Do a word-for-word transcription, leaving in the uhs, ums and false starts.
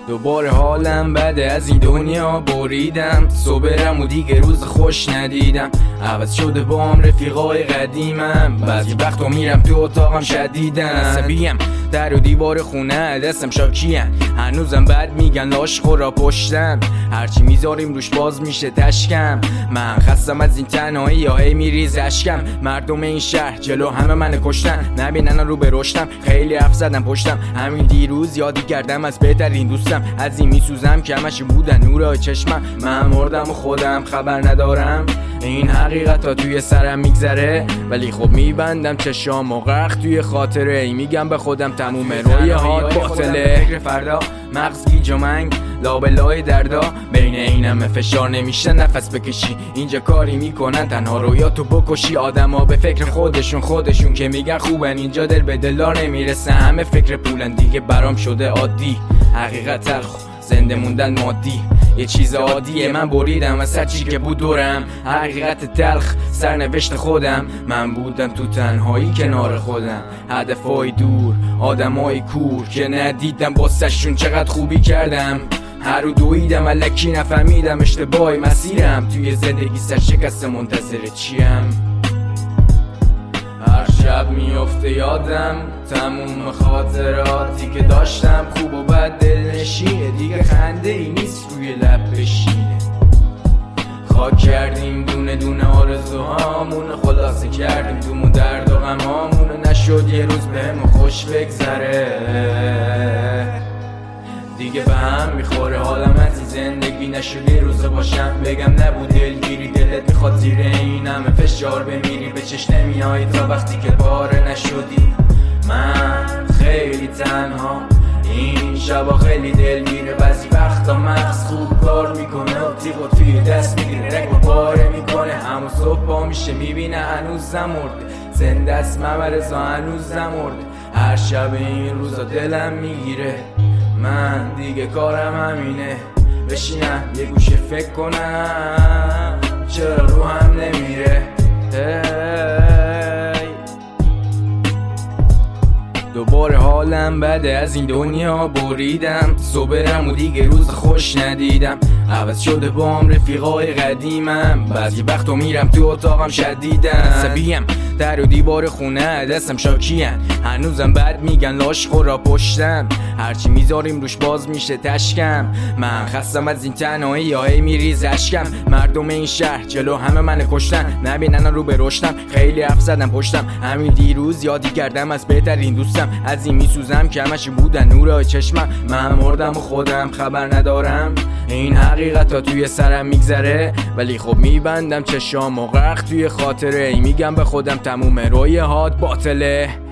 دوباره حالم بده، از این دنیا بریدم. صبرم و دیگه روز خوش ندیدم. عوض شده با هم رفیقای قدیمم. بعضی وقتا میرم تو اتاقم شدیدم عصبیم. در و دیوار خونه دستم شاکیه. هنوزم بد میگن لاش خورا پشتم. هرچی میذاریم روش باز میشه تشکم. من خستم از این تنهایی یا هی میریز اشکم. مردم این شهر جلو همه من کشتن. نبینن رو به رشتم. خیلی حرف زدم پشتم. همین دیروز یادی کردم از بهترین دوستم. از این میسوزم که همش بودن نورای چشمم. من مردم و خودم خبر ندارم. این حقیقت ها توی سرم میگذره، ولی خب میبندم چشام و غرق توی خاطره. ای میگم به خودم تموم رویاهات باطله. فکر فردا مغز گیج و منگ لابلای دردا. بین این همه فشار نمیشه نفس بکشی. اینجا کاری میکنن تنها رویاتو بکشی. آدما به فکر خودشون خودشون که میگن خوبن. اینجا دل به دلار نمیرسه، همه فکر پولن. دیگه برام شده عادی حقیقت تلخ، زنده موندن مادی یه چیز عادیه. من بریدم از هر چی که بود دورم. حقیقت تلخ سرنوشت خودم. من بودم تو تنهایی کنار خودم. هدفای دور آدمای کور که ندیدم واسهشون چقدر خوبی کردم. هر رو دویدم الکی نفهمیدم اشتباهی مسیرم. توی زندگی سرشکست منتظر چیم. هر شب میفته یادم تموم خاطراتی که داشتم. خوب و بد دلنشینه، دیگه خنده ای نیست روی لب بشینه. خاک کردیم دونه دونه آرزوهامون، خلاصه کردیم دومون درد و غمامون. نشد یه روز بهمون خوش بگذره، دیگه به هم میخوره حالم از این زندگی. نشد یه روزه باشم بگم نبود دلگیری. دلت میخواد زیر این همه فشار بمیری. به چش نمیایی تا وقتی که پاره نشدی. من خیلی تنها این شبا خیلی دلگیره. بعضی وقتا مغز خوب کار میکنه و تیغ و توی دست میگیره. رنگ و پاره میکنه. همون صبح با میشه میبینه هنوزم مرده. زنده است ممرزا هنوزم مرده. هر شب این روزا دلم میگیره. من دیگه کارم همینه، بشینم یه گوشه فکر کنم چرا رو هم نمیره. دوباره حالم بده، از این دنیا بریدم. صبرم و دیگه روز خوش ندیدم. عوض شده با هم رفیقای قدیمم. بعضی وقتا میرم تو اتاقم شدیدم عصبیم. در و دیوار خونه دستم شاکیه. هنوزم بد میگن لاش خورا پشتم. هرچی میذاریم روش باز میشه تشکم. من خستم از این تنهایی یا هی میریز اشکم. مردم این شهر جلو همه من کشتن. نبینن رو به رشتم. خیلی حرف زدم پشتم. همین دیروز یادی کردم از بهترین دوستم. از این میسوزم که همش بودن نورای چشمم. من مردم و خودم خبر ندارم. این حقیقت ها توی سرم میگذره، ولی خب میبندم چشام و غرق توی خاطره. ای میگم به خودم تموم رویاهات باطله.